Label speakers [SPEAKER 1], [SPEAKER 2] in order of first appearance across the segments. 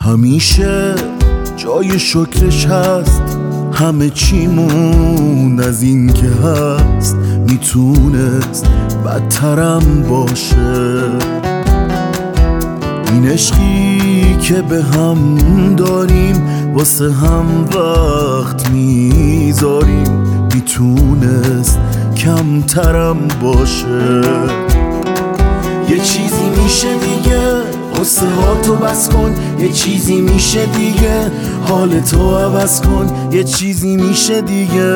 [SPEAKER 1] همیشه جای شکرش هست، همه چیمون از این که هست میتونست بدترم باشه. این عشقی که به هم داریم واسه هم وقت میذاریم میتونست کمترم باشه. یه چیزی میشه دیگه قصه ها تو بس کن، یه چیزی میشه دیگه حالتو عوض کن، یه چیزی میشه دیگه.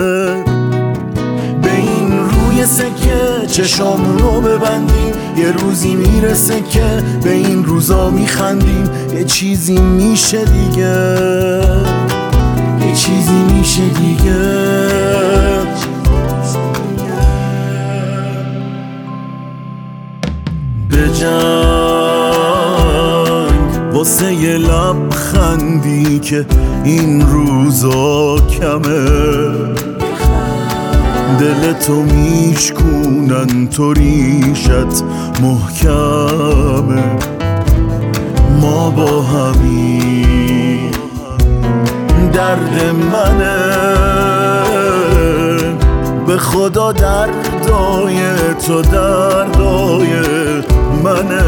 [SPEAKER 1] به این روی سکه چشامونو ببندیم، یه روزی میرسه که به این روزا میخندیم. یه چیزی میشه دیگه، یه چیزی میشه دیگه. به جنگ واسه یه لبخندی که این روزا کمه، دلتو میشکونن تو ریشت محکمه. ما با همین درد منه، به خدا دردای تو دردای منه.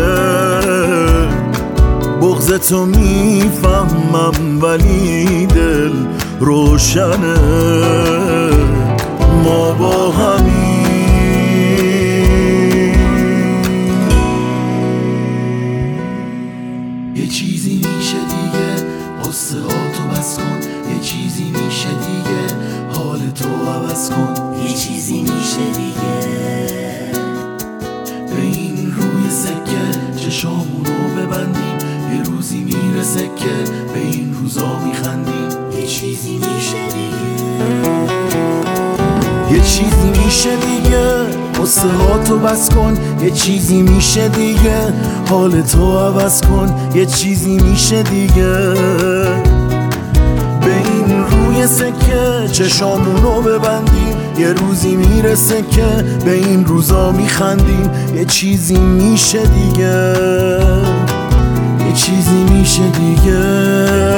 [SPEAKER 1] بغض تو میفهمم ولی دل روشنه. ما با همین یه چیزی میشه دیگه قصه ها تو بس کن، یه چیزی میشه دیگه حالتو عوض کن،
[SPEAKER 2] یه چیزی میشه دیگه.
[SPEAKER 1] به این روی سکه چشامونو ببندیم، یه روزی میرسه که به این روزا میخندیم.
[SPEAKER 2] یه چیزی میشه دیگه،
[SPEAKER 1] یه چیزی میشه دیگه قصه ها تو بس کن، یه چیزی میشه دیگه حالتو عوض کن، یه چیزی میشه دیگه. به این روی سکه چشامونو ببندیم، یه روزی میرسه که به این روزا میخندیم. یه چیزی میشه دیگه، یه چیزی میشه دیگه.